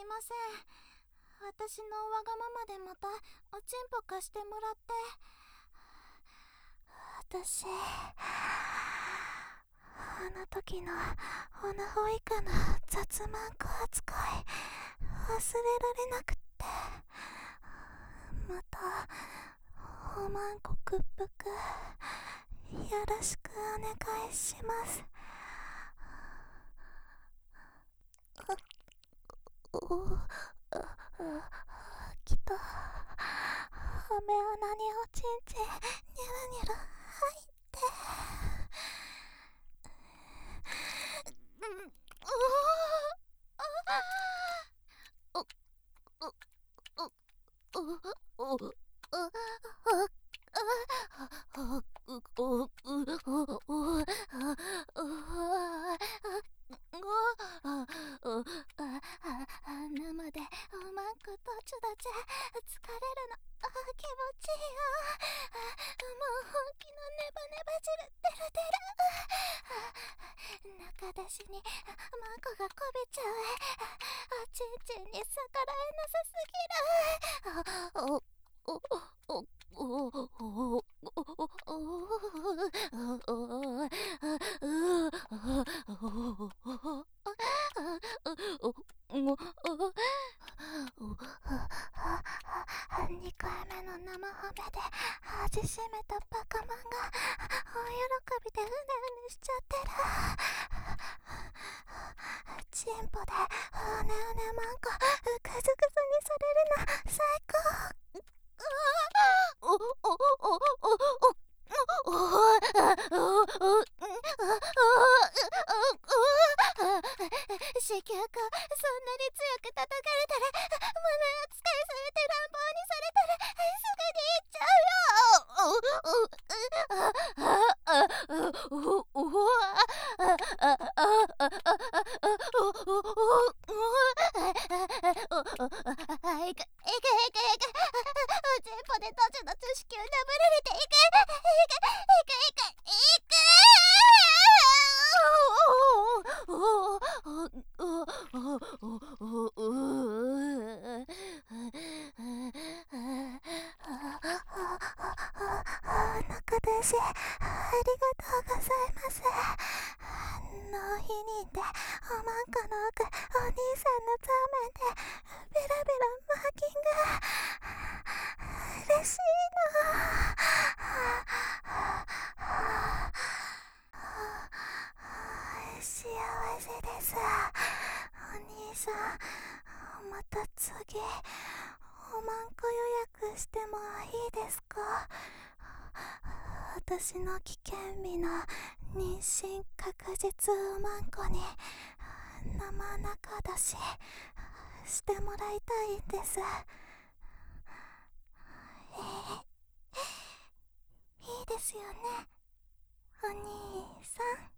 ません。私のわがままでまたおちんぽ貸してもらって。私、あの時のオナホ以下の雑マンコ扱い忘れられなくって、またおまんこ屈服よろしくお願いします。きっと雨穴におちんちんニャラニャラ入って生でおまんこどちどち疲れるの気持ちいいよ。もう本気のネバネバ汁出る中出しにマンコがこびちゃう。おちんちんに逆らえなさすぎる。2回目の生ハメで味しめたバカマンが大喜びでうねうねしちゃってる。チンポでうねうねマンコグズグズにされるの最高。子宮口そんなに強く叩かれたら物扱いされて乱暴にされたらすぐに行っちゃうよ。いくおちんぽでどちどち子宮なぶられていく。中出しありがとうございます。納品人でおまんこの奥お兄さんのザーメンでベラベラマーキング嬉しいな。幸せです。お兄さん、また次おまんこ予約してもいいですか？私の危険日の妊娠確実おまんこに生中出ししてもらいたいんです。いいですよね、お兄さん。